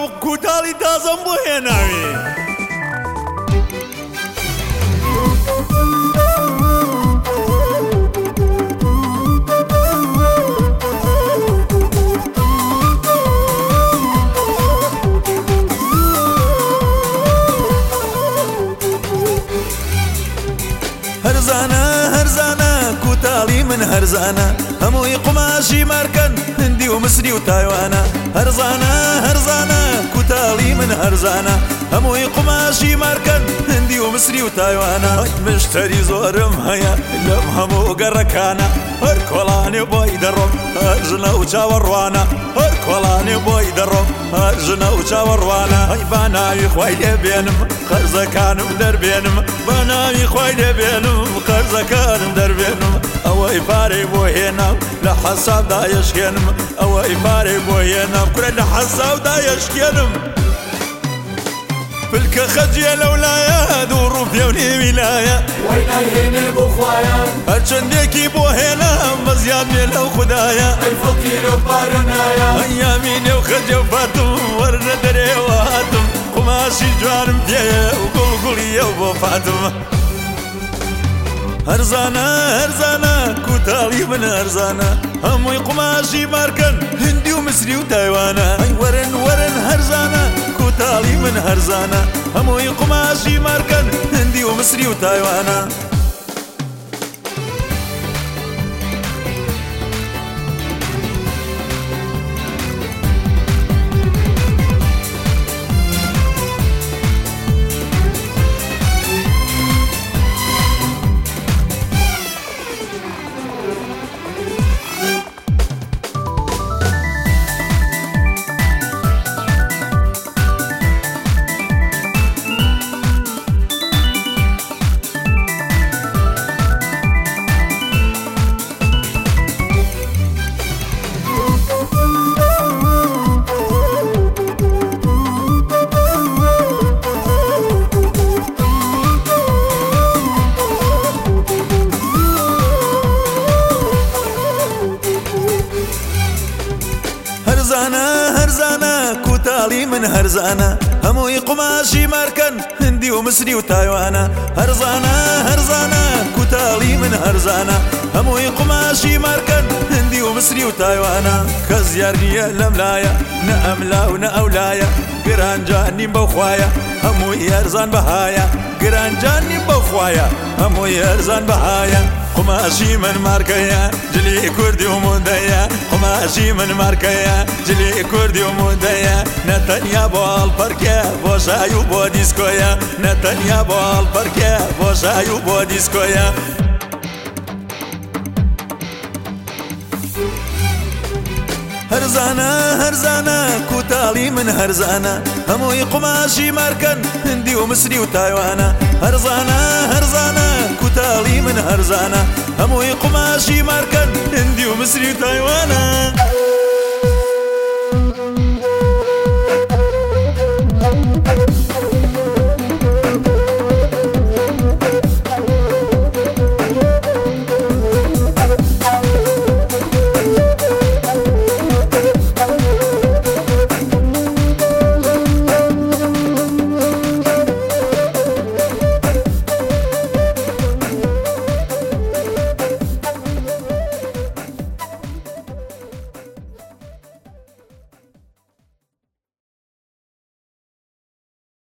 کوتاڵی تازەم بۆ هێناوێ هەرزانە کوتاڵی من هەرزانە هەمووی قوماشی مارکەن هندی و مسری و تایوانە هەرزانە کوتاڵی من هەرزانە هەمووی قوماشی مارکەن هندی و مسری و تایوانە مشتری زۆرم هەیە لەم هەموو گەڕەکانە هەر کۆڵانێ بۆی دەڕۆم هەر ژنە و چاوەڕوانە هەر کۆڵانێ بۆی دەڕۆم هەر ژنە و چاوەڕوانە با ناوی خوای لێبێنم قەرزەکانم دەربێنم با ناوی خوای لێبێنم قەرزەکانم دەربێنم ئەوەی پارەی بۆ هێنام لە حەسابدا یەشکێنم ئەوەی پارەی بۆ هێنام کورە لە حەسابدا یەشکێنم پلکە خەجیە لەولایە دوو ڕووپێ و نێویلایە وای نایهێنێ بۆ خوایە هەرچەندێکی بۆ هێنام بەزیاد بێ لەو خودایە ئەی فەقیرە و پارە نایە ئەیامی نێو خەجە و فاتم وەرنە دەرێوە هاتم قوماشی جوانم پێیە و گوڵگوڵیە و بۆ فاتم هەرزانە کوتاڵی من هەرزانە هەمووی قوماشی مارکەن هندی و مسری و تایوانە ئەی وەرن هەرزانە کوتاڵی من هەرزانە هەمووی قوماشی مارکەن هندی و مسری و تایوانە هەرزانە کوتاڵی من هەرزانە هەمووی قوماشی مارکەن هندی و مسری و تایوانە هەرزانە کوتاڵی من هەرزانە هەمووی قوماشی مارکەن هندی و مسری و تایوانە کەس یار نییە لەم لایە نە ئەملا و نە ئەولایە گرانجان نیم بەو خوایە هەمووی هەرزان بەهایە گرانجان نیم بەو خوایە هەمووی هەرزان بەهایە قماشی من مارکەیە جلی کوردی و موندەیە قماشی من مارکەیە جلی کوردی و موندەیە نەتەنیا بۆ هەڵپەرکە بۆ شای و بۆ دیسکۆیە نەتەنیا بۆ هەڵپەرکە بۆ شای و بۆ دیسکۆیە هەرزانە کوتاڵی من هەرزانە هەمووی قوماشی مارکەن هندی و مسری و تایوانە هەرزانە کوتاڵی من هەرزانە هەمووی قوماشی مارکەن هندی و مسری و تایوانە